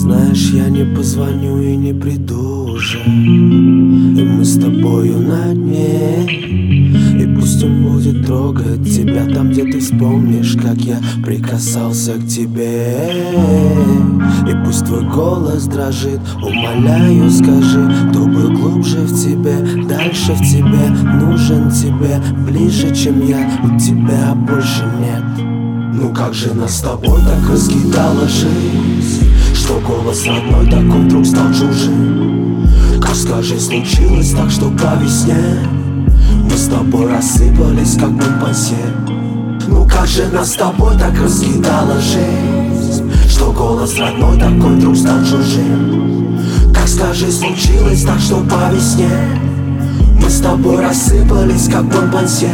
знаешь, я не позвоню и не приду уже, и мы с тобою на дне. И пусть он будет трогать тебя там, где ты вспомнишь, как я прикасался к тебе. И пусть твой голос дрожит, умоляю, скажи, кто был глубже в тебе, дальше в тебе, нужен тебе, ближе, чем я, у тебя больше нет. Ну как же нас с тобой так раскидала жизнь, что голос родной такой вдруг стал чужим. Как, скажи, случилось так, что по весне мы с тобой рассыпались, как монпансье. Ну как же нас с тобой так раскидала жизнь, что голос родной такой вдруг стал чужим. Как, скажи, случилось так, что по весне мы с тобой рассыпались, как монпансье.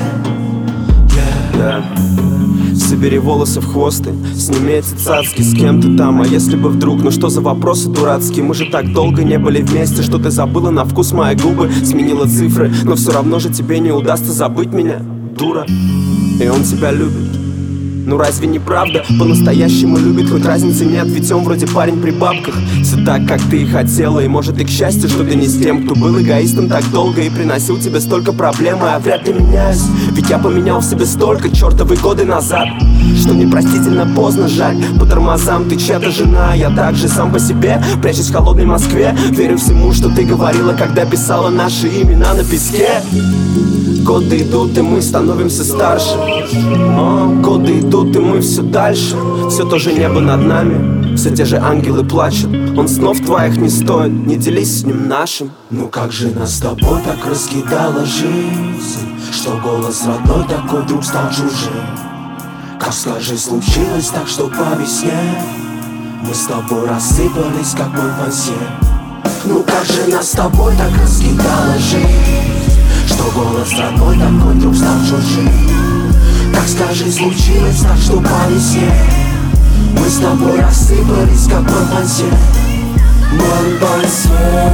Yeah. Собери волосы в хвосты, сними эти цацки, с кем ты там, а если бы вдруг, ну что за вопросы дурацкие? Мы же так долго не были вместе, что ты забыла на вкус мои губы, сменила цифры, но все равно же тебе не удастся забыть меня, дура. И он тебя любит. Ну разве не правда? По-настоящему любит, хоть разницы нет, ведь он вроде парень при бабках. Все так, как ты и хотела, и может и к счастью, что ты не с тем, кто был эгоистом так долго и приносил тебе столько проблем. А я вряд ли меняюсь, ведь я поменял в себе столько чертовы годы назад, что непростительно поздно, жаль. По тормозам ты чья-то жена, я также сам по себе, прячусь в холодной Москве. Верю всему, что ты говорила, когда писала наши имена на песке. Годы идут, и мы становимся старше. Годы идут, и мы все дальше. Все то же небо над нами, все те же ангелы плачут. Он снов твоих не стоит, не делись с ним нашим. Ну как же нас с тобой так раскидала жизнь, что голос родной такой вдруг стал чужим. Как, скажи, случилось так, что по весне мы с тобой рассыпались, как монпансье. Ну как же нас с тобой так раскидала жизнь, что голос родной такой вдруг стал чужим. Как, скажи, случилось так, что по весне мы с тобой рассыпались, как монпансье. Монпансье,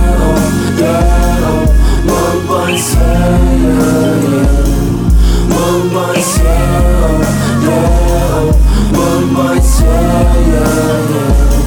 монпансье, монпансье, монпансье.